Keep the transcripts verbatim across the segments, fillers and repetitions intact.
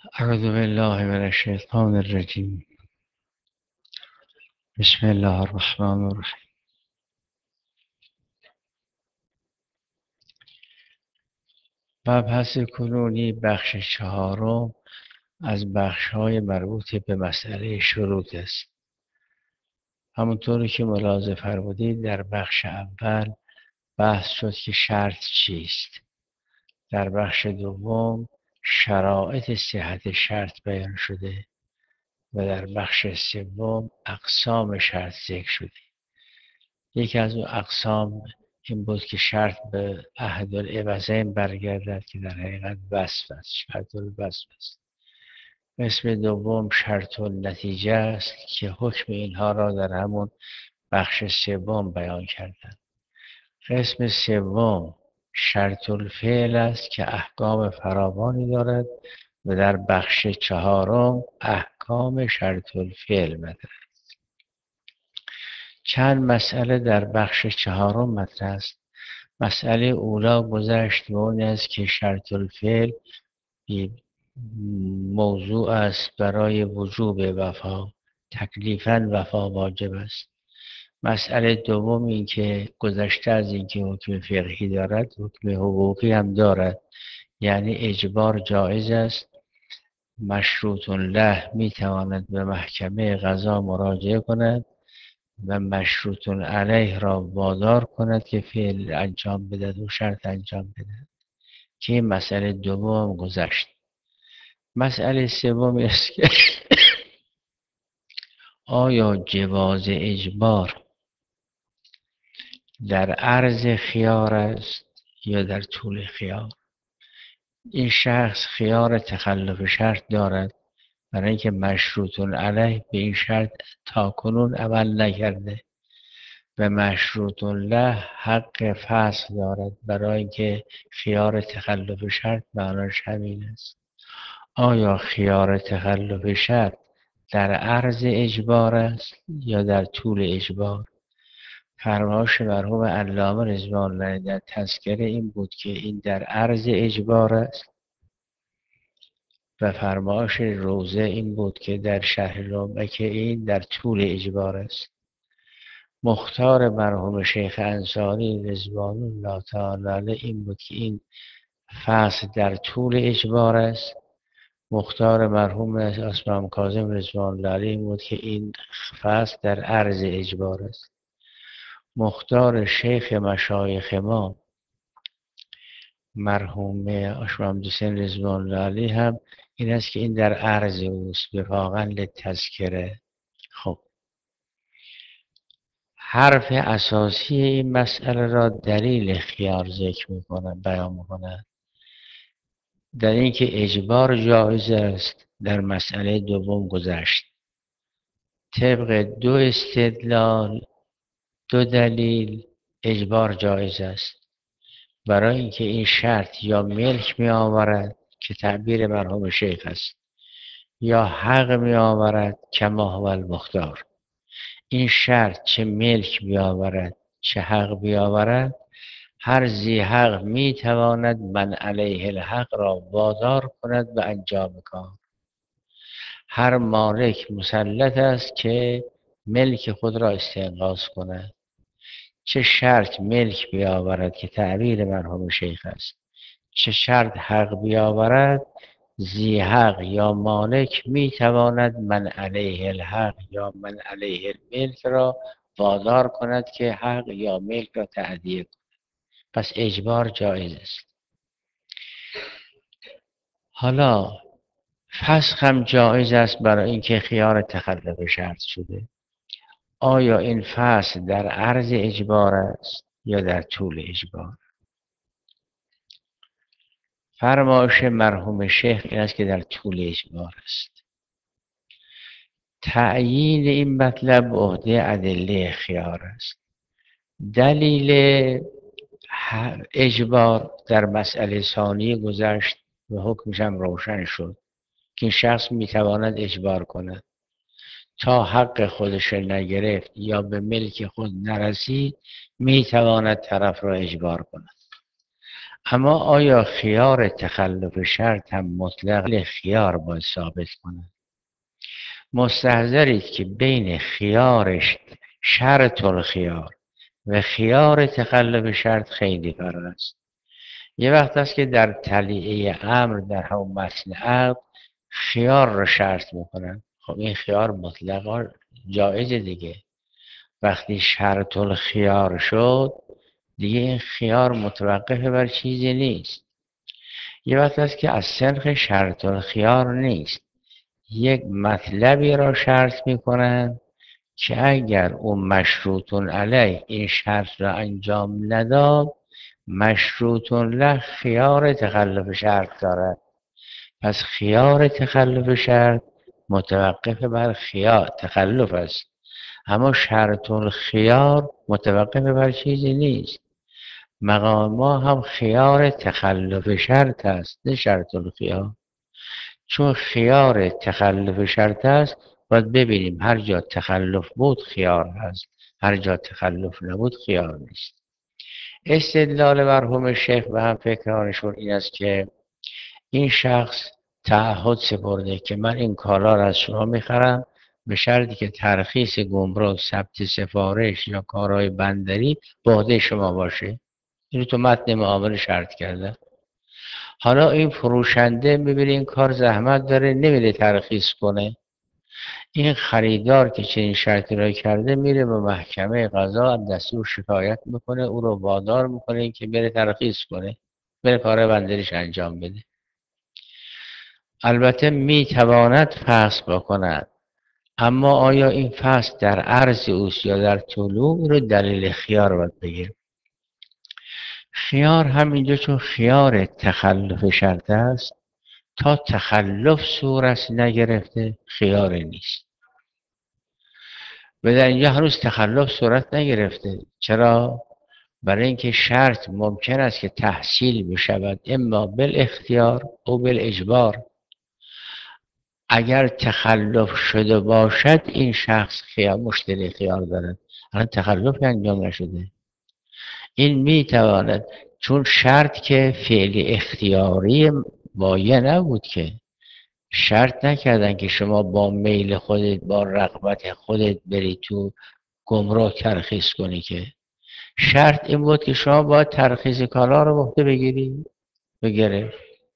اعوذ بالله من الشیطان الرجیم. بسم الله الرحمن الرحیم. مبحث کنونی بخش چهارم از بخش‌های مربوط به مسئله شروط است. همونطوری که ملاحظه فرمودید در بخش اول بحث شد که شرط چیست. در بخش دوم شرایط صحت شرط بیان شده و در بخش سوم اقسام شرط ذکر شده. یکی از اون اقسام این بود که شرط به احدالعوضین برگردد که در حقیقت وصف است، شرط الوصف است. قسم دوم شرط النتیجه است که حکم اینها را در همون بخش سوم بیان کردند. قسم سوم شرط الفعل است که احکام فراوانی دارد و در بخش چهارم احکام شرط الفعل مطرح. چند مسئله در بخش چهارم مطرح است. مسئله اولا گذشت و اون است که شرط الفعل موضوع است برای وجوب وفا، تکلیفاً وفا واجب است. مسئله دوم این که گذشته از این که حکم فقهی دارد حکم حقوقی هم دارد، یعنی اجبار جایز است. مشروط له می تواند به محکمه قضا مراجعه کند و مشروط علیه را وادار کند که فعل انجام بدهد و شرط انجام بدهد که این مسئله دوم گذشت. مسئله سوم است که آیا جواز اجبار در عرض خیار است یا در طول خیار؟ این شخص خیار تخلف شرط دارد برای اینکه مشروط علیه به این شرط تاکنون عمل نکرده و مشروط له حق فصل دارد برای اینکه خیار تخلف شرط معناش همین است. آیا خیار تخلف شرط در عرض اجبار است یا در طول اجبار؟ فرمایش مرحوم علامه رضوان الله در تذکره این بود که این در عرض اجبار است و فرمایش روزه این بود که در شرح لمعه که این در طول اجبار است. مختار مرحوم شیخ انصاری رضوان الله تعالی علیه این بود که این فصل در طول اجبار است. مختار مرحوم اسماعیل کاظم رضوان الله علیه این بود که این فصل در عرض اجبار است. مختار شیخ مشایخ ما مرحوم آشمام حسین رضوان الله علیه هم این است که این در عرض اوست وفاقاً للتذکره. خب حرف اساسی این مسئله را دلیل خیار ذکر میکنن بیان میکنن در اینکه اجبار جایز است. در مسئله دوم گذشت طبق دو استدلال دو دلیل اجبار جایز است. برای اینکه این شرط یا ملک می آورد که تعبیر مرحوم شیخ است یا حق می آورد کما هو المختار. این شرط چه ملک بیاورد چه حق بیاورد هر ذی حق می تواند من علیه الحق را وادار کند به انجام کار. هر مالک مسلط است که ملک خود را استنقاص کند. چه شرط ملک بیاورد که تعبیر مرحوم شیخ است چه شرط حق بیاورد ذی حق یا مالک می تواند من علیه الحق یا من علیه الملک را وادار کند که حق یا ملک را تأدیه کند. پس اجبار جایز است. حالا فسخ هم جایز است برای اینکه خیار تخلف شرط شده. آیا این فسخ در عرض اجبار است یا در طول اجبار؟ فرمایش مرحوم شیخ این است که در طول اجبار است. تعیین این مطلب به عهده ادله خیار است. دلیل اجبار در مسئله ثانی گذشت و حکمش هم روشن شد که این شخص میتواند اجبار کند تا حق خودش نگرفت یا به ملک خود نرسید میتواند طرف را اجبار کند. اما آیا خیار تخلف شرط هم مطلق خیار باید ثابت کنه؟ مستحضرید که بین خیارش شرط الخیار و خیار تخلف شرط خیلی فرق است. یه وقت است که در تلیعه امر در همون متن عقد خیار رو شرط میکنن. خب این خیار مطلقا جایز دیگه. وقتی شرط الخیار شد دیگه این خیار متوقف بر چیزی نیست. یه وقت است که از سنخ شرط الخیار نیست، یک مطلبی را شرط میکنن که اگر اون مشروطون علیه این شرط را انجام نداد مشروطون له خیار تخلف شرط دارد. پس خیار تخلف شرط متوقف بر خیار تخلف است، اما شرط الخیار متوقف بر چیزی نیست. مقام ما هم خیار تخلف شرط است نه شرط الخیار. چون خیار تخلف شرط است باید ببینیم هر جا تخلف بود خیار هست، هر جا تخلف نبود خیار نیست. استدلال مرحوم شیخ و هم فکرانشون این است که این شخص تعهد سپرده که من این کالا را از شما میخرم به شرطی که ترخیص گمرک، ثبت سفارش یا کارهای بندری به عهده شما باشه. این تو متن معامله شرط کرده. حالا این فروشنده میبینه این کار زحمت داره نمیره ترخیص کنه. این خریدار که چنین شرطی را کرده میره به محکمه قضا دستور شکایت میکنه، او رو وادار میکنه که بره ترخیص کنه، بره کار بندریش انجام بده. البته میتواند فحص بکند، اما آیا این فحص در عرض اوست یا در طلوع رو دلیل خیار باید بگیر. خیار همینجا چون خیار تخلف شرط است تا تخلف صورت نگرفته خیار نیست و در اینجا هنوز تخلف صورت نگرفته. چرا؟ برای اینکه شرط ممکن است که تحصیل بشود اما بالاختیار او بالاجبار. اگر تخلف شده باشد این شخص خیار مشتری خیار دارد، الان تخلف انجام نشده. این میتواند چون شرط که فعل اختیاری بایه نبود که شرط نکردن که شما با میل خودت با رغبت خودت بری تو گمرک ترخیص کنی، که شرط این بود که شما باید ترخیص کالا رو بخته بگیری بگیره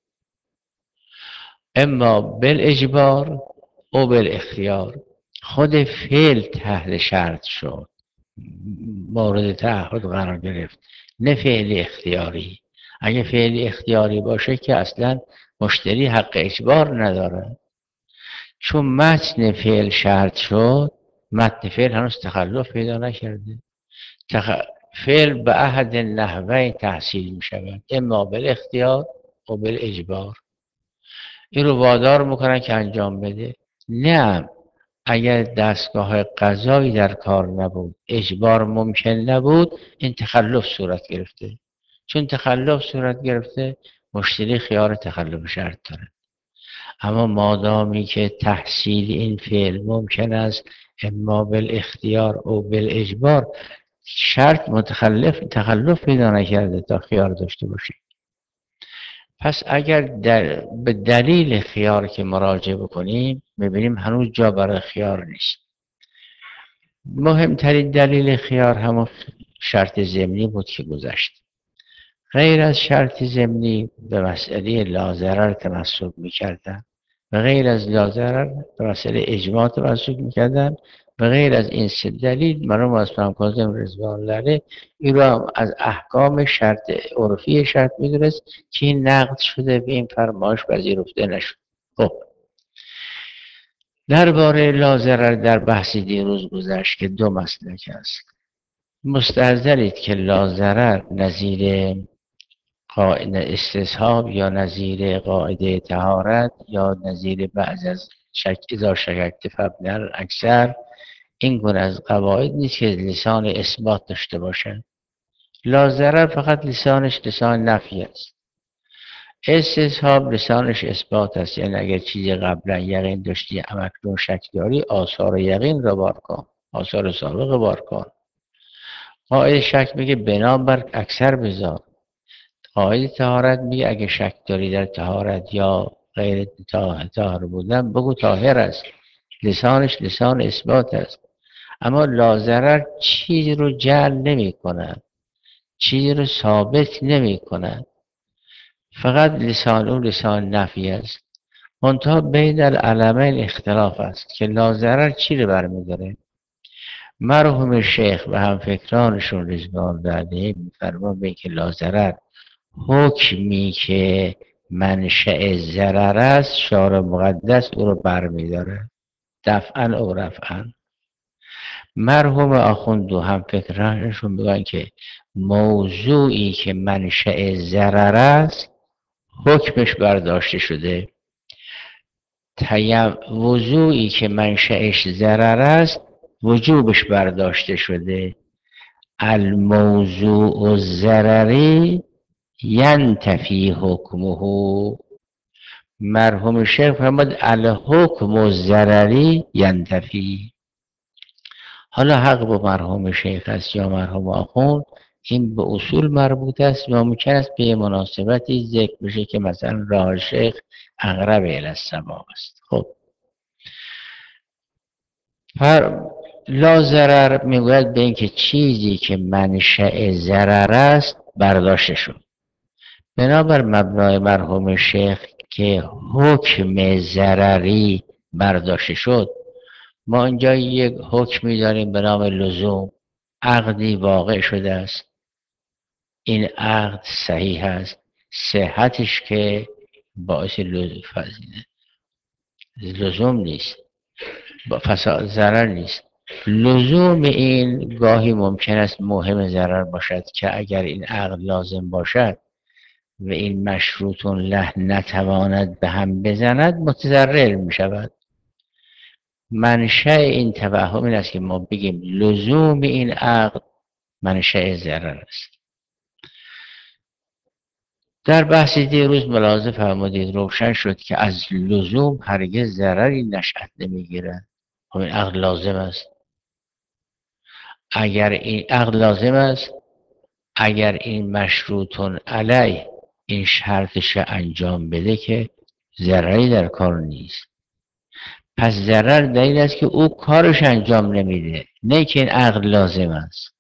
اما بالاجبار او بالاختیار. خود فعل تحت شرط شد، مورد تعهد قرار گرفت، نه فعل اختیاری. اگه فعل اختیاری باشه که اصلا مشتری حق اجبار نداره. چون متن فعل شرط شد متن فعل هنوز تخلف پیدا نکرده. تخ... فعل به احد نحوه تحصیل می شود اما بالاختیار و بالاجبار. این رو وادار میکنن که انجام بده. نه اگر دستگاه قضایی در کار نبود اجبار ممکن نبود این تخلف صورت گرفته. چون تخلف صورت گرفته مشتری خیار تخلف شرط داره. اما مادامی که تحصیل این فعل ممکن است اما بالاختیار او بالاجبار شرط متخلف تخلف پیدا نکرده تا خیار داشته باشه. پس اگر در به دلیل خیار که مراجعه بکنیم میبینیم هنوز جا برای خیار نیست. مهمترین دلیل خیار همون شرط ضمنی بود که گذشت. غیر از شرط ضمنی به مسئله لاضرر تمسک میکردن و غیر از لاضرر به مسئله اجماع تمسک میکردن و غیر از این سه دلیل مرحوم اسلام کاظم رضوان الله علیه این رو هم از احکام شرط عرفی شرط میدونست که این نقد شده به این فرمایش پذیرفته نشد. خب درباره لاضرر در بحث دیروز گذشت که دو مسلک است. مستحضرید که لاضرر نظیر قاعده استصحاب یا نظیر قاعده طهارت یا نظیر بعض از شک اذا شککت فابنی اکثر این گونه از قواعد نیست که لسان اثبات داشته باشند. لاضرر فقط لسانش لسان نفی است. استصحاب لسانش اثبات است، یعنی اگر چیزی قبلا یقین داشتی اکنون شک داری آثار یقین را بار کن، آثار سابق بار کن. قاعده شک میگه بنابر اکثر بذار. قاعده طهارت میگه اگه شک داری در طهارت یا غیر طاهر بودن بگو طاهر است، لسانش لسان اثبات است. اما لاضرر چیزی رو جعل نمی کند، چیزی رو ثابت نمی کند، فقط لسان او لسان نفی است. منتها بین العلمین اختلاف است که لاضرر چی رو برمیداره. مرحوم شیخ و همفکرانشون رضوان الله علیهم میفرمان به اینکه لاضرر حکمی که منشأ ضرر است شارع مقدس او رو برمیداره دفعا او رفعا. مرحوم آخوند و همفکرانشون میگن که موضوعی که منشأ ضرر است حکمش برداشته شده، تیم وضوعی که منشأش ضرر است وجوبش برداشته شده. الموضوع الضرری ینتفی حکمه. مرحوم شیخ فرمود الحکم الضرری ینتفی. حالا حق با مرحوم شیخ است یا مرحوم آخوند، این به اصول مربوط است و ممکن است به مناسبتی ذکر بشه که مثلا راه شیخ اقرب الی الصواب است. خب هر لا ضرر میگوید به اینکه چیزی که منشأ ضرر است برداشته شد. بنابر مبنای مرحوم شیخ که حکم ضرری برداشته شد، ما اینجا یک حکمی داریم به نام لزوم. عقدی واقع شده است، این عقد صحیح است، صحتش که باعث لزوم نیست، با فساد ضرر نیست. لزوم این گاهی ممکن است مهم ضرر باشد که اگر این عقد لازم باشد و این مشروطون له نتواند به هم بزند متضرر می شود. منشأ این توهم این است که ما بگیم لزوم این عقد منشأ ضرر است. در بحث دیروز ملاحظه فرمودید روشن شد که از لزوم هرگز ضرری نشأت نمیگیرد. خب این عقد لازم است. اگر این عقد لازم است، اگر این مشروطون علیه این شرطش انجام بده که ضرری در کار نیست. پس ضرر دلیل است که او کارش انجام نمیده، نه که این عقد لازم است.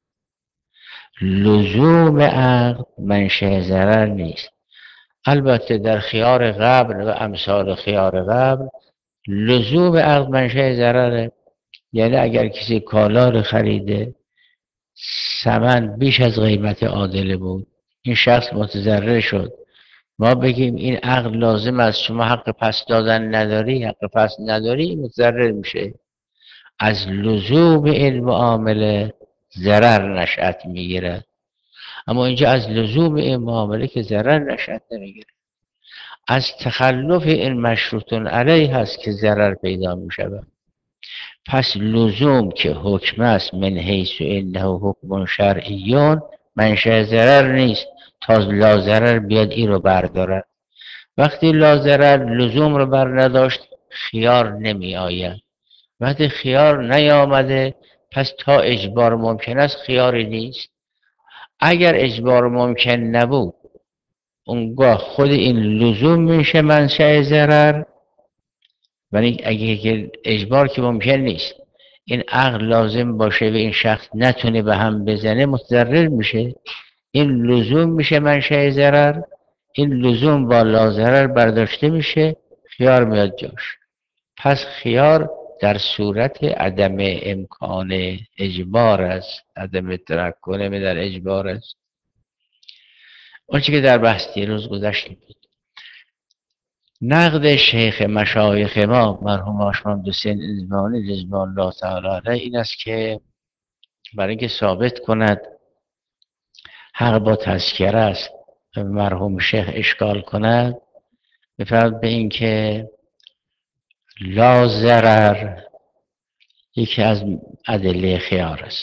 لزوم عقد منشأ ضرر نیست. البته در خیار قبل و امثال خیار قبل لزوم عقد منشأ ضرره. یعنی اگر کسی کالا رو خریده ثمن بیش از قیمت عادل بود، این شخص متضرر شد، ما بگیم این عقد لازم است، شما حق پس دادن نداری، حق پس نداری، متضرر میشه. از لزوم این معامله ضرر نشأت میگیرد. اما اینجا از لزوم این معامله که ضرر نشأت نمیگیره، از تخلف این مشروطون علیه هست که ضرر پیدا میشود. پس لزوم که حکم است من حیث انه حکم شرعیون منشأ ضرر نیست تا لا ضرر بیاد این رو بردارد. وقتی لا ضرر لزوم رو بر نداشت خیار نمی آید. وقتی خیار نیامده پس تا اجبار ممکن است خیاری نیست. اگر اجبار ممکن نبود اونگاه خود این لزوم میشه منشأ ضرر. ولی اگه اجبار که ممکن نیست، این عقل لازم باشه و این شخص نتونه به هم بزنه متضرر میشه، این لزوم میشه منشأ ضرر. این لزوم با لا ضرر برداشته میشه، خیار میاد جاش. پس خیار در صورت عدم امکان اجبار است، عدم تمکن در اجبار است. آنچه که در بحث دیروز گذشته بود، نقد شیخ مشایخ ما مرحوم آشمام حسین ازمانی رضوان الله تعالی علیه این است که برای اینکه ثابت کند حق با تذکره است مرحوم شیخ اشکال کند، بفرد به اینکه لا ضرر یکی از ادله خیار است.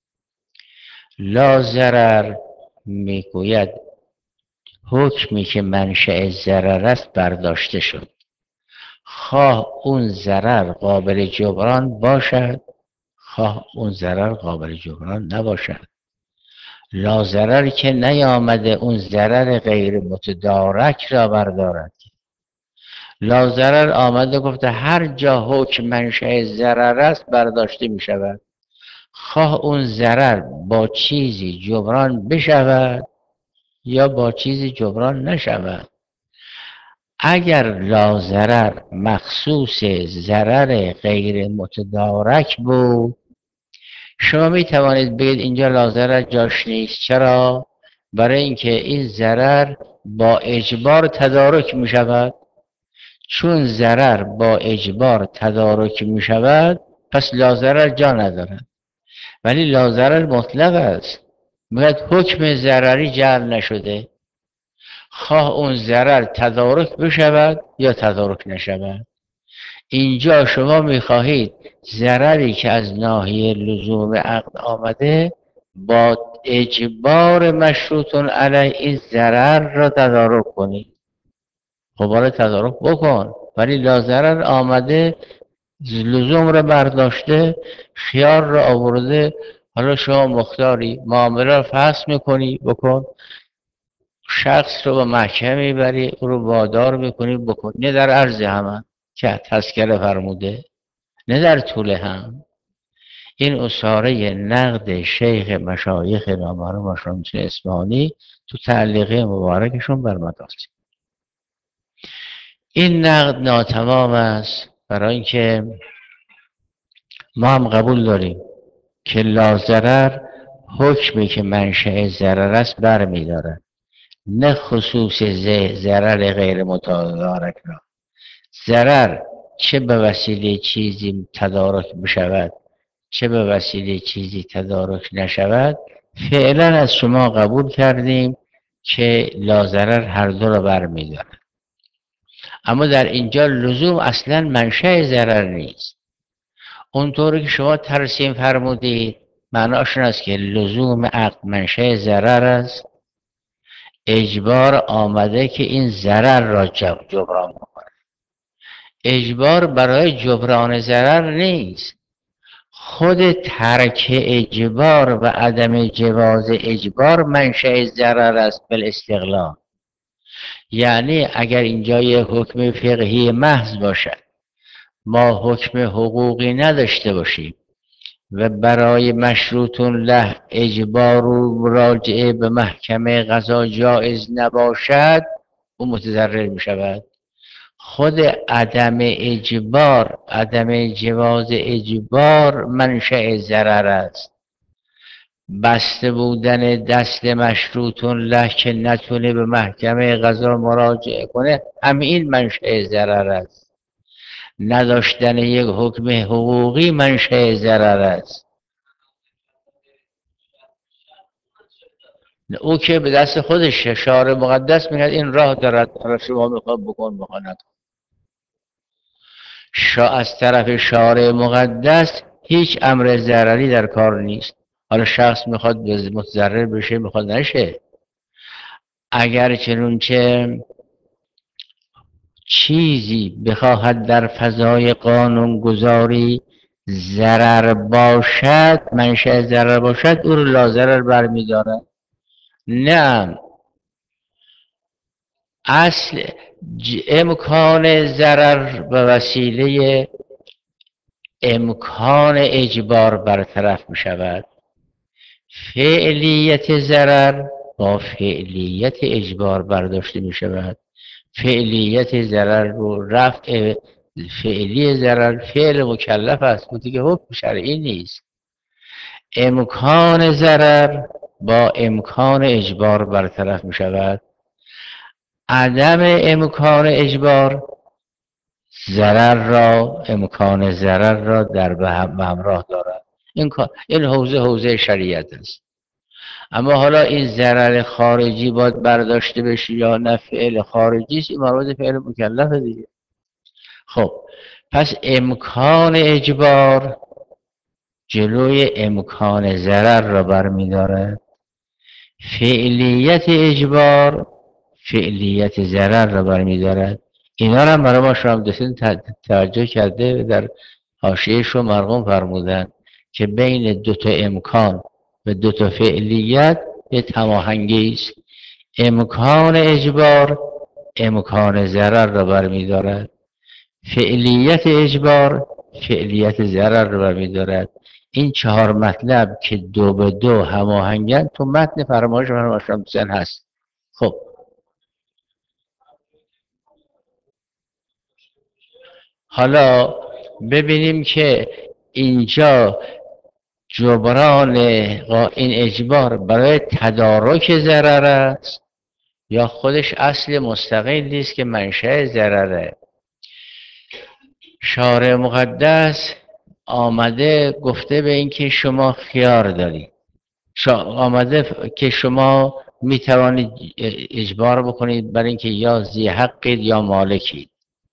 لا ضرر میگوید حکمی که منشأ ضرر است برداشته شد، خواه اون ضرر قابل جبران باشد خواه اون ضرر قابل جبران نباشد. لاضرر که نیامده اون ضرر غیر متدارک را بردارد. لاضرر آمده گفته هر جا حکم منشأ ضرر است برداشته می شود، خواه اون ضرر با چیزی جبران بشود یا با چیزی جبران نشود. اگر لاضرر مخصوص ضرر غیر متدارک بود، شما می توانید بگید اینجا لاضرر جاش نیست. چرا؟ برای اینکه این ضرر با اجبار تدارک می شود. چون ضرر با اجبار تدارک می شود پس لاضرر جا ندارد. ولی لاضرر مطلق است، میگه حکم ضرری جعل نشده، خواه اون ضرر تدارک بشود یا تدارک نشود. اینجا شما میخواهید ضرری که از ناحیه لزوم عقد آمده با اجبار مشروط علیه این ضرر را تدارک کنید. خب حالا تدارک بکن، ولی لاضرر آمده لزوم را برداشته، خیار را آورده، حالا شما مختاری، معامله را فسخ میکنی بکن، شخص رو به محکمه میبری، او رو وادار میکنی بکن، نه در عرض همه که تذکره فرموده، نه در طول هم. این اصاره نقد شیخ مشایخ نامحرم شمس اصفهانی تو تعلیقه مبارکشون بر مدارج. این نقد ناتمام است، برای اینکه ما هم قبول داریم که لاضرر حکمی که منشأ ضرر است برمی‌دارد، نه خصوص ضرر غیر متدارک را. ضرر چه به وسیله چیزی تدارک بشود چه به وسیله چیزی تدارک نشود، فعلا از شما قبول کردیم که لاضرر هر دو را برمی‌دارد. اما در اینجا لزوم اصلا منشأ ضرر نیست. اونطوری که شما ترسیم فرمودید معناش این است که لزوم عقد منشأ ضرر است، اجبار آمده که این ضرر را جبران کنه. اجبار برای جبران ضرر نیست، خود ترک اجبار و عدم جواز اجبار منشأ ضرر است بالاستقلال. یعنی اگر اینجا یک حکم فقهی محض باشد، ما حکم حقوقی نداشته باشیم و برای مشروط له اجبار و مراجعه به محکمه قضا جایز نباشد، او متضرر می شود. خود عدم اجبار، عدم جواز اجبار منشأ ضرر است. بسته بودن دست مشروط له که نتونه به محکمه قضا مراجعه کنه، همین منشأ ضرر است. نداشتن یک حکم حقوقی منشأ ضرر است. او که به دست خودش شارع مقدس میگه این راه دارد، حالا شما میخواد بکن بخواند. شا از طرف شارع مقدس هیچ امر ضرری در کار نیست. حالا شخص میخواد متضرر بشه میخواد نشه. اگر چنونچه چیزی بخواهد در فضای قانون گذاری ضرر باشد، منشأ ضرر باشد، او رو لاضرر برمی‌دارد. نه، اصل امکان ضرر به وسیله امکان اجبار برطرف می شود. فعلیت ضرر با فعلیت اجبار برداشته می شود. فعلیت ضرر رو رفع فعلی ضرر فعل مکلف است، اون دیگه حکم شرعی نیست. امکان ضرر با امکان اجبار برطرف می شود. عدم امکان اجبار ضرر را امکان ضرر را در به همراه دارد. این این حوزه حوزه شریعت است. اما حالا این ضرر خارجی باید برداشته بشه یا نه فعل خارجی است، این مربوط فعل مکلف دیگه. خب پس امکان اجبار جلوی امکان ضرر را برمی‌دارد. فعلیت اجبار فعلیت ضرر را برمی‌دارد. اینا را برای ما شامدستین توجه کرده در حاشیه‌اش رو مرقوم فرمودن که بین دو تا امکان و دو تا فعلیت یک هماهنگی است. امکان اجبار امکان ضرر را برمی‌دارد، فعلیت اجبار فعلیت ضرر را برمی‌دارد. این چهار مطلب که دو به دو هماهنگن تو متن فرمایش مرحوم اشرف حسین هست. خب حالا ببینیم که اینجا جبران این اجبار برای تدارک ضرر است یا خودش اصل مستقلی است که منشأ ضرره. شارع مقدس آمده گفته به اینکه شما خیار دارید، آمده که شما می توانید اجبار بکنید برای اینکه یا ذی حقید یا مالکید.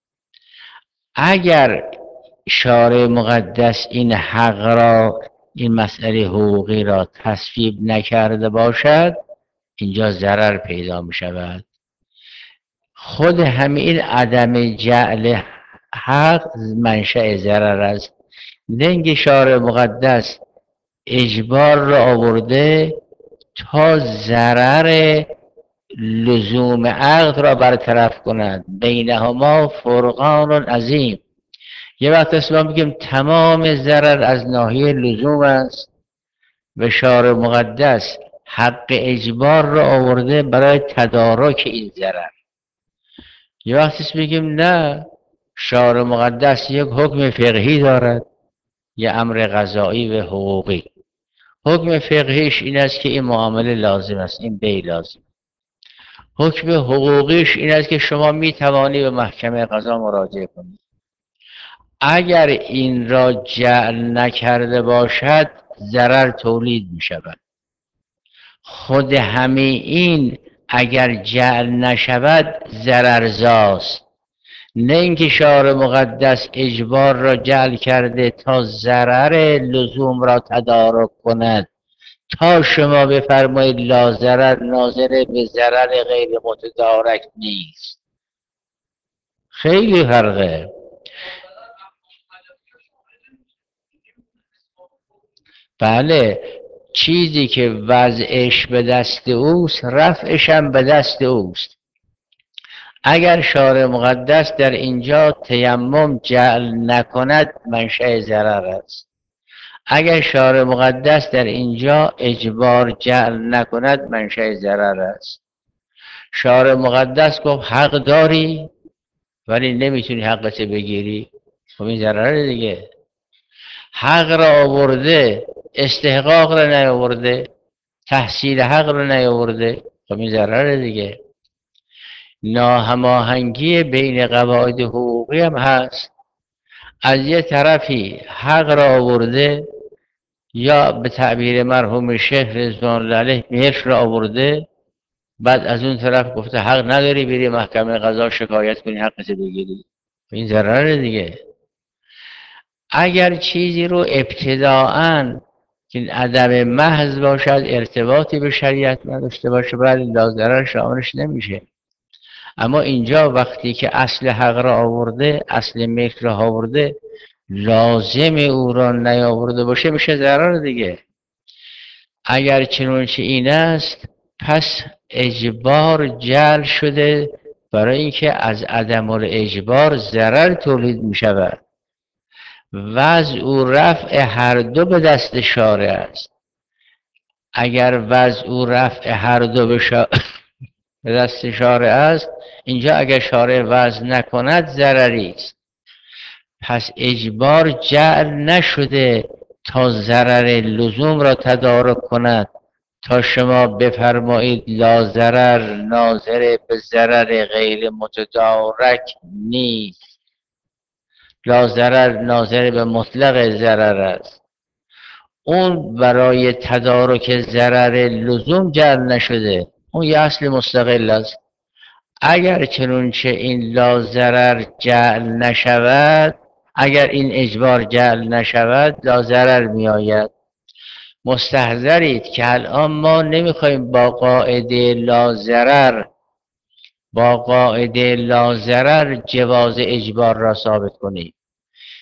اگر شارع مقدس این حق را، این مسئله حقوقی را تصویب نکرده باشد، اینجا ضرر پیدا می شود. خود همین عدم جعل حق منشأ ضرر است. لنگ شارع مقدس اجبار را آورده تا ضرر لزوم عقد را برطرف کند. بینهما فرقان عظیم. یه وقت اسلام میگیم تمام ضرر از ناحیه لزوم است و شارع مقدس حق اجبار را آورده برای تدارک این ضرر. یه وقتی میگیم نه، شارع مقدس یک حکم فقهی دارد، یه امر قضایی و حقوقی. حکم فقهیش این است که این معامله لازم است، این بی لازم. حکم حقوقیش این است که شما می توانی به محکمه قضا مراجعه کنید. اگر این را جعل نکرده باشد ضرر تولید می شود. خود همین این اگر جعل نشود ضررزاست. نه اینکه شارع مقدس اجبار را جعل کرده تا ضرر لزوم را تدارک کند، تا شما بفرمایید لا ضرر ناظر به ضرر غیر متدارک نیست. خیلی فرقه. بله، چیزی که وضعش به دست اوست رفعش هم به دست اوست. اگر شارع مقدس در اینجا تیمم جعل نکند منشأ ضرر است. اگر شارع مقدس در اینجا اجبار جعل نکند منشأ ضرر است. شارع مقدس گفت حق داری ولی نمیتونی حقت بگیری، خب این ضرره دیگه. حق را آورده استحقاق را نیاورده، تحصیل حق را نیاورده، خب این ضرره دیگه. ناهماهنگی بین قواعد حقوقی هم هست. از یه طرفی حق را آورده، یا به تعبیر مرحوم شیخ رضوان الله علیه مهر را آورده، بعد از اون طرف گفته حق نداری بری محکمه قضا شکایت کنی حقت بگیری، این ضرره دیگه. اگر چیزی رو ابتداعاً که عدم محض باشد، ارتباطی به شریعت نداشته باشه، بعد لا شاملش نمیشه. اما اینجا وقتی که اصل حق را آورده، اصل ملک را آورده، لازم او را نیاورده باشه میشه ضرر دیگه. اگر چنانچه این است پس اجبار جعل شده برای اینکه از عدم الاجبار ضرر تولید می شود. وضع او رفع هر دو به دست شارع است. اگر وضع او رفع هر دو به, شا... به دست شارع است، اینجا اگر شارع وضع نکند ضرری است. پس اجبار جعل نشده تا ضرر لزوم را تدارک کند، تا شما بفرمایید لا ضرر ناظر به ضرر غیر متدارک نیست. لا ضرر ناظر به مطلق ضرر است. اون برای تدارک ضرر لزوم جعل نشده، اون یه اصل مستقل است. اگر چنانچه این لا ضرر جعل نشود، اگر این اجبار جعل نشود لا ضرر می آید. مستحضرید که الان ما نمیخوایم با قاعده لا ضرر با قاعده لا ضرر جواز اجبار را ثابت کنیم.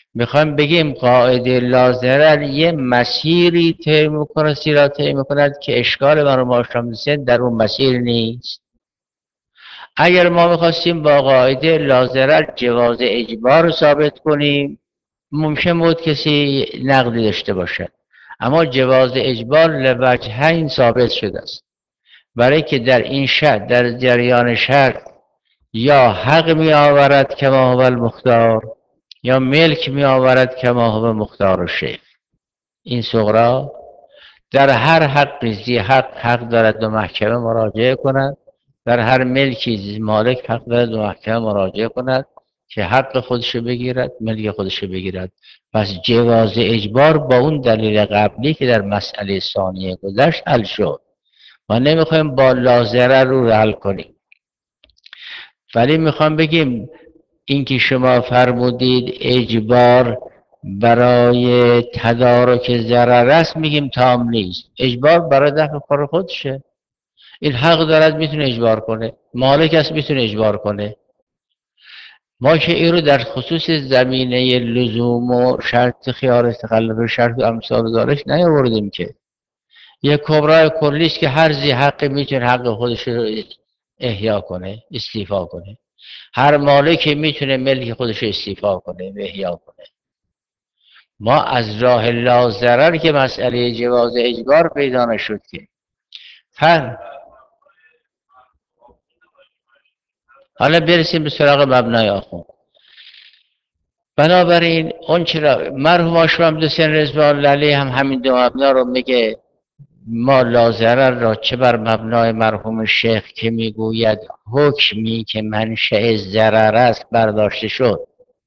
میخوایم بگیم قاعده لا یه مسیری طی میکنه، سیرا طی میکند که اشکال من رو ماشامسه در اون مسیر نیست. اگر ما میخواستیم با قاعده لا جواز اجبار رو ثابت کنیم، ممکن بود کسی نقدی داشته باشد، اما جواز اجبار لوجهین ثابت شده است. برای که در این شرط، در جریان شرط، یا حق می آورد که ما هو المختار، یا ملک می آورد که ما هو مختار الشیخ. این صغرا در هر حقی زی حق حق دارد دو محکمه مراجعه کند، در هر ملکی زی مالک حق دارد دو محکمه مراجعه کند که حق خودشو بگیرد، ملک خودشو بگیرد. پس جواز اجبار با اون دلیل قبلی که در مسئله ثانیه گذشت حل شد. ما نمیخوایم با لازره رو حل کنیم، ولی میخوام بگیم اینکه شما فرمودید اجبار برای تدارک ضرر است، میگیم تام نیست. اجبار برای دفع کار خودشه. این حق دارد میتونه اجبار کنه، مالک است میتونه اجبار کنه. ما که این رو در خصوص زمینه لزوم و شرط خیار تخلف شرط و امثال دارش نیاوردیم که یک کبرای کلی است که هر زی حقی میتونه حق خودش رو احیا کنه، استیفا کنه. هر مالکی میتونه ملک خودش رو استیفا کنه و احیا کنه. ما از راه لا ضرر که مسئله جواز اجبار پیدا نشد که فهم. حالا برسیم به سراغ مبنای آخوند. بنابراین اون چرا مرحوم آشوام حسین رضوان الله علیه هم همین دو مبنا رو میگه. ما لا ضرر را چه بر مبنای مرحوم شیخ که میگوید حکمی که منشأ ضرر است برداشته شد،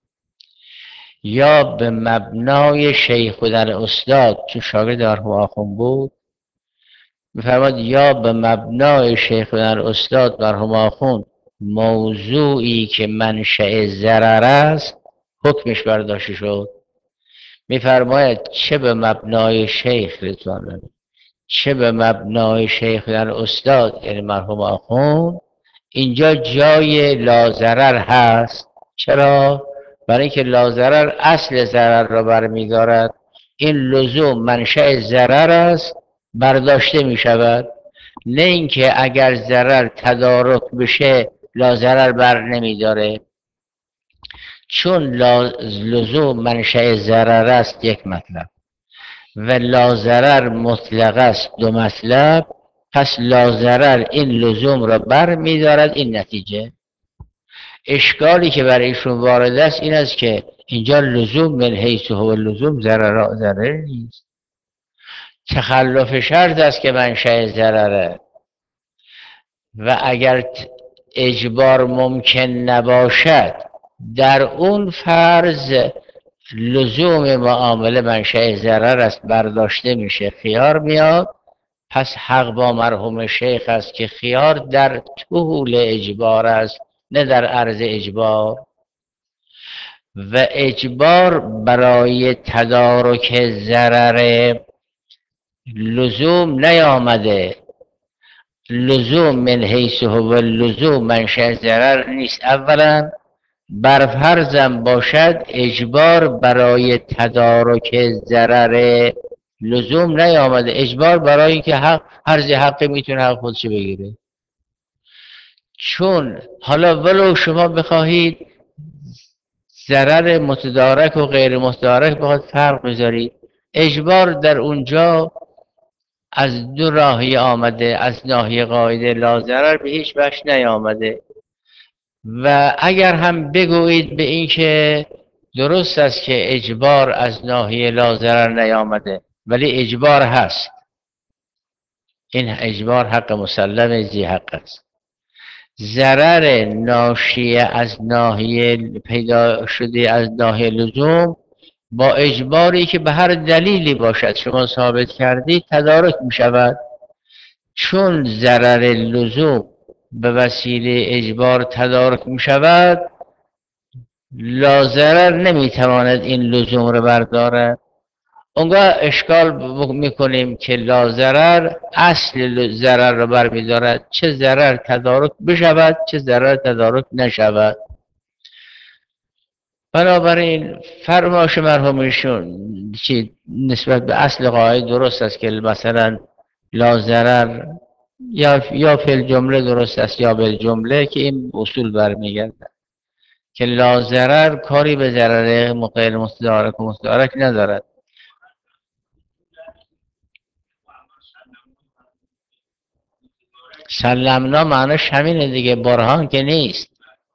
یا به مبنای شیخ و در استاد چون شاگرد مرحوم آخوند بود میفرماد یا به مبنای شیخ و در استاد مرحوم آخوند موضوعی که منشأ ضرر است حکمش برداشته شد. میفرماید چه به مبنای شیخ رضوان، چه به مبنای شیخ در استاد یعنی مرحوم آخوند، اینجا جای لازرر هست. چرا؟ برای اینکه لازرر اصل ضرر را برمیدارد. این لزوم منشأ ضرر است، برداشته می شود. نه اینکه اگر ضرر تدارک بشه لازرر بر نمیداره. چون لزوم منشأ ضرر است یک مطلب و لازرر مطلق است دو مطلب، پس لازرر این لزوم را بر میدارد. این نتیجه اشکالی که برای ایشون وارد است این است که اینجا لزوم من حیث هو لزوم ضرر ضرر نیست، تخلف شرط است که منشأ ضرره. و اگر اجبار ممکن نباشد در اون فرض لزوم معامله منشأ ضرر است، برداشته میشه، خیار میاد. پس حق با مرحوم شیخ است که خیار در طول اجبار است نه در عرض اجبار. و اجبار برای تدارک ضرر لزوم نیامده. لزوم من حیث هو لزوم منشأ ضرر نیست. اولا بر فرضم باشد اجبار برای تدارک ضرر لزوم نیامده. اجبار برای اینکه حق هر زی حقی میتونه حق خودش بگیره. چون حالا ولو شما بخواهید ضرر متدارک و غیر متدارک بخواد فرق بذارید، اجبار در اونجا از دو راهی آمده. از ناحیه قاعده لا ضرر به هیچ وجه نیامده. و اگر هم بگویید به این که درست است که اجبار از ناحیه لا ضرر نیامده ولی اجبار هست، این اجبار حق مسلم ذی حق است. ضرر ناشیه از ناحیه پیدا شده از ناحیه لزوم با اجباری که به هر دلیلی باشد شما ثابت کردید تدارک می شود. چون ضرر لزوم به وسیله اجبار تدارک می شود، لا ضرر نمی تواند این لزوم رو بردارد. اونگاه اشکال میکنیم که لا ضرر اصل ضرر رو برمیدارد، چه ضرر تدارک بشود چه ضرر تدارک نشود. بنابراین فرمایش مرحوم ایشون که نسبت به اصل قاعده درست است که مثلا لا ضرر یا یا فی جمله درست است یا بالجمله، که این اصول برمیگرده که لا ضرر کاری به ضرر غیر متدارک و متدارک ندارد. سلمنا معنیش همینه دیگه، برهان که نیست.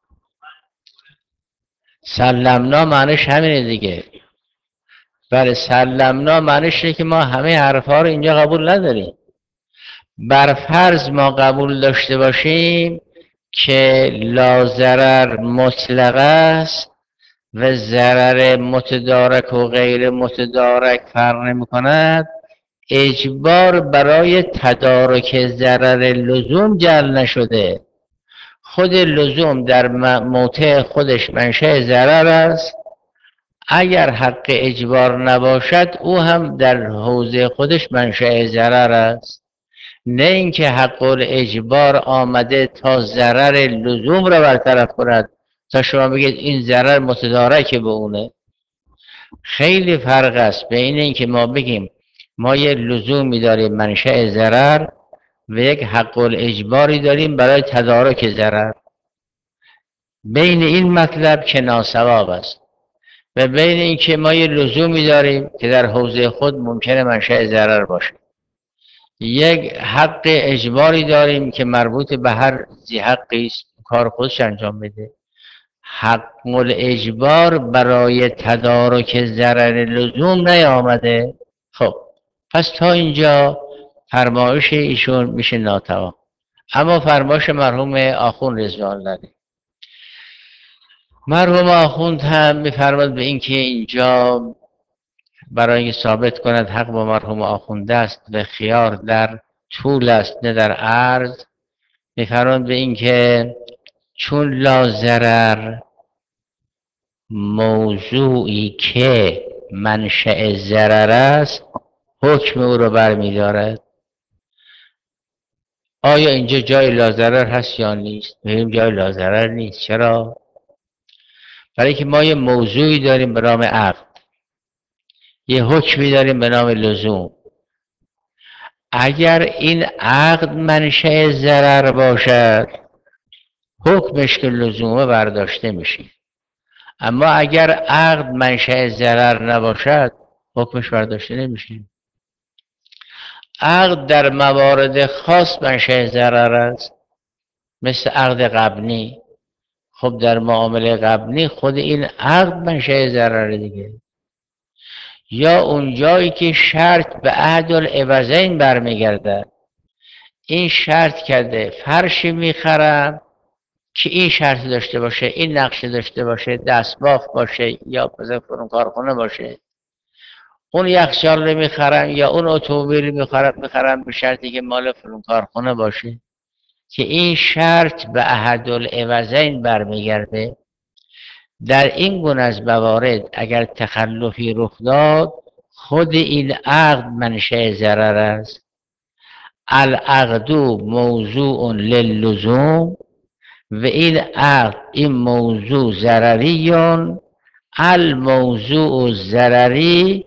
سلمنا معنیش همینه دیگه. بله سلمنا معنیش اینه که ما همه حرفها رو اینجا قبول نداریم. بر فرض ما قبول داشته باشیم که لا ضرر مطلق است و ضرر متدارک و غیر متدارک فرق نمی کند، اجبار برای تدارک ضرر لزوم جعل نشده. خود لزوم در موضع خودش منشأ ضرر است. اگر حق اجبار نباشد او هم در حوزه خودش منشأ ضرر است. نه اینکه حق الاجبار آمده تا ضرر لزوم را برطرف کند تا شما بگید این ضرر متدارک به اونه. خیلی فرق است بین اینکه ما بگیم ما یه لزومی داریم منشأ ضرر و یک حق الاجباری داریم برای تدارک ضرر. بین این مطلب که ناسواب است و بین اینکه ما یه لزومی داریم که در حوزه خود ممکنه منشأ ضرر باشه. یک حق اجباری داریم که مربوط به هر ذی حقی است کار خودش انجام بده. حق الاجبار برای تدارک ضرر لزوم نیامده. خب پس تا اینجا فرمایش ایشون میشه ناتوان. اما فرمایش مرحوم آخوند رضوان الله علیه، مرحوم آخوند هم میفرماد به اینکه اینجا برای اینکه ثابت کند حق با مرحوم آخونده است و خیار در طول است نه در عرض، میفرماد به اینکه چون لا ضرر موضوعی که منشأ ضرر است حکم او رو برمی‌دارد. آیا اینجا جای لا ضرر هست یا نیست؟ میگیم جای لا ضرر نیست. چرا؟ برای که ما یه موضوعی داریم به نام عقد، یه حکمی داریم به نام لزوم. اگر این عقد منشأ ضرر باشد حکمش که لزومه برداشته میشه، اما اگر عقد منشأ ضرر نباشد حکمش برداشته نمیشه. عقد در موارد خاص منشأ ضرر است، مثل عقد غبنی. خب در معامله غبنی خود این عقد منشأ ضرر دیگه. یا اون جایی که شرط به عهد العوضین برمیگرده، این شرط کرده فرشی میخرم که این شرط داشته باشه، این نقشه داشته باشه، دستباف باشه یا فرون کارخونه باشه. اون یخچال رو میخرم یا اون اتومبیل میخرم میخرم به شرطی که مال فرون کارخونه باشه، که این شرط به عهد العوضین برمیگرده. در این گونه از موارد اگر تخلفی رخ داد خود این عقد منشأ ضرر است. العقد موضوع للزوم و این عقد این موضوع ضرریون. الموضوع ضرری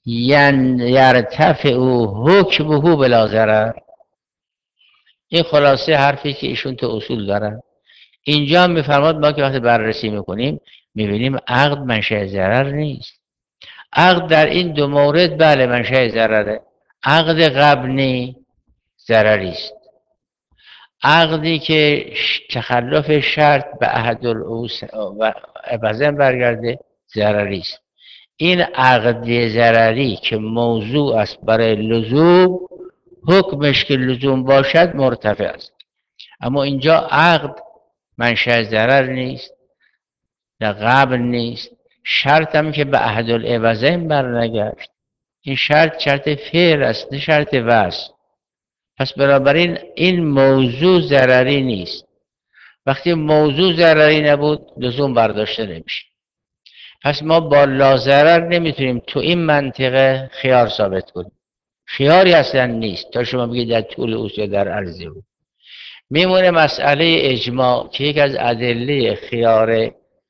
یرتفع حکمه بلا ضرر. این خلاصه حرفی که ایشون تو اصول دارن. اینجا هم میفرماد ما که وقتی بررسی میکنیم میبینیم عقد منشأ ضرر نیست. عقد در این دو مورد بله منشأ ضرره. عقد غبنی ضرری است. عقدی که تخلف شرط به عهد العوضین برگرده ضرری است. این عقد ضرری که موضوع است برای لزوم حکمش که لزوم باشد مرتفع است. اما اینجا عقد منشأ ضرر نیست، نه غبن نیست. شرط هم که به عهد العوضین برنگشت. این شرط شرط فعل است نه شرط وصل. پس بنابراین این موضوع ضرری نیست. وقتی موضوع ضرری نبود لزوم برداشته نمیشه. پس ما با لا ضرر نمیتونیم تو این منطقه خیار ثابت کنیم. خیاری اصلا نیست تا شما بگید در طول اوست یا در عرض او. میمونه مسئله اجماع که یک از ادله خیار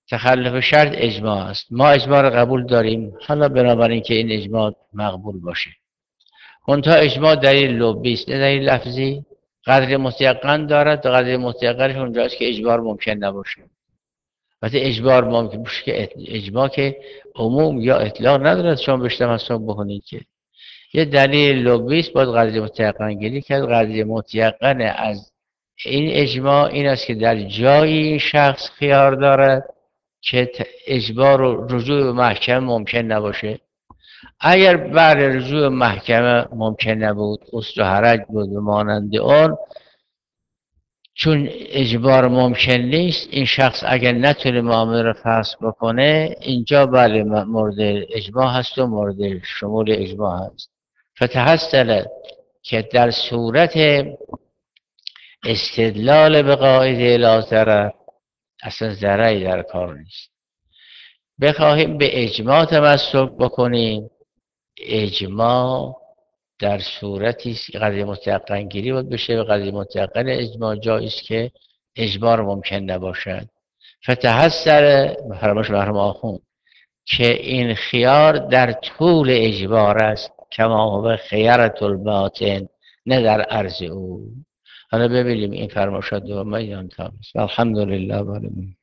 تخلف شرط اجماع است. ما اجماع رو قبول داریم، حالا بنابراین که این اجماع مقبول باشه. منتها اجماع دلیل لفظی است نه دلیل لفظی. قدر متیقن دارد و قدر متیقنش اونجاست که اجبار ممکن نباشه. وقتی اجبار ممکن باشه که اجماع که عموم یا اطلاق ندارد شما بیشتر حساب بکنید که یه دلیل لفظی است، باید قدر متیقن گیری کرد. قدر متیقن از این اجماع این است که در جایی این شخص خیار دارد که اجبار و رجوع به محکمه ممکن نباشه. اگر بعد رجوع محکمه ممکن نبود، اصل و حرج بود و مانند آن، چون اجبار ممکن نیست، این شخص اگر نتونه معامله رو فسخ بکنه، اینجا بله مورد اجماع هست و مورد شمول اجماع هست. فتحصل که در صورت استدلال به قاعده لا ضرر، اصلا ضرری در کار نیست، بخواهیم به اجماع تمسک بکنیم، اجماع در صورتی است که قضیه متیقن گیری باید بشه و قضیه متیقن اجماع جایی است که اجبار ممکن نباشد. فتحسر فرمایش مرحوم آخوند که این خیار در طول اجبار است، کما هو خیرة الباطن، نه در عرض او. حالا ببینیم این فرمایشات دو میان تا الحمدلله.